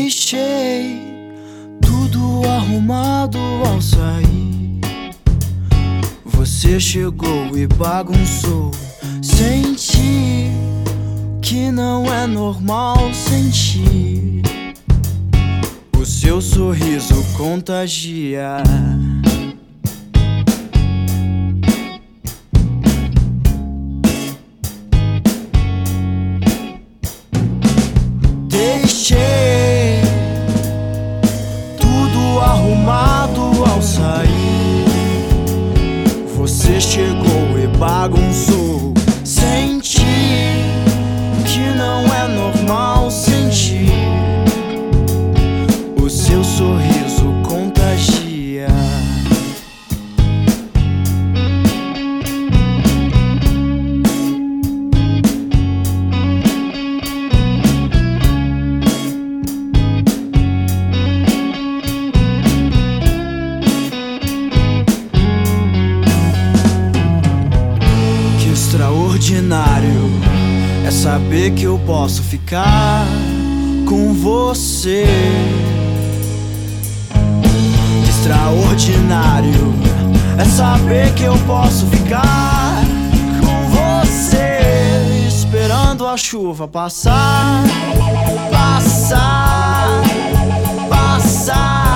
Deixei tudo arrumado ao sair. Você chegou e bagunçou. Senti que não é normal sentir. O seu sorriso contagia. Deixei tudo arrumado ao sair. Você chegou e bagunçou. Senti que não é normal sentir. O seu sorriso contagia. Extraordinário é saber que eu posso ficar com você. Extraordinário é saber que eu posso ficar com você, esperando a chuva passar, passar, passar.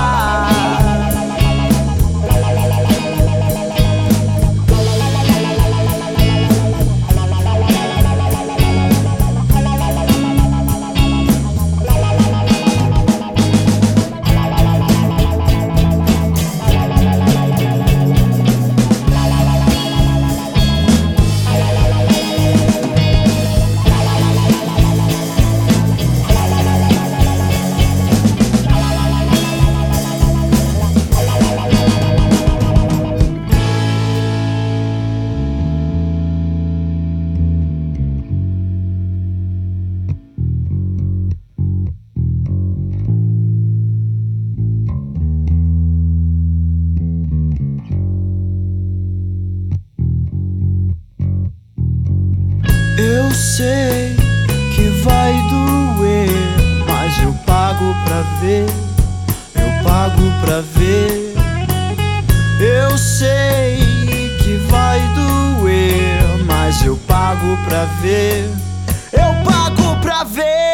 Eu sei que vai doer, mas eu pago pra ver, eu pago pra ver. Eu sei que vai doer, mas eu pago pra ver, eu pago pra ver.